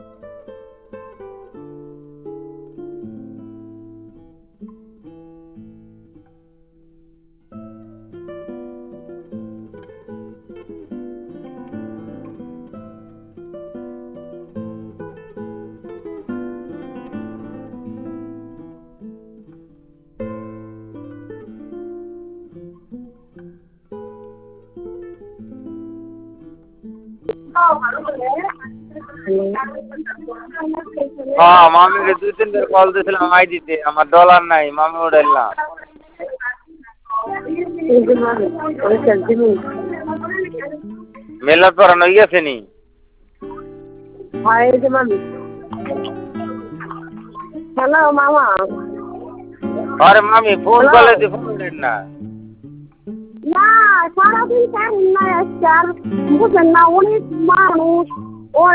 হ্যাঁ মামিকে 2-3 বার কল দিয়েছিলাম আইডিতে, আমার ডলার নাই, মামি উঠাইল না। মেলার পরানো গেছে নি? হ্যালো মামা। আরে মামি ফোন করলে তুই ফোন উঠেন না। না সারাদিন কেন নাই আজকে আর বুঝেন না, অনেক মানুষ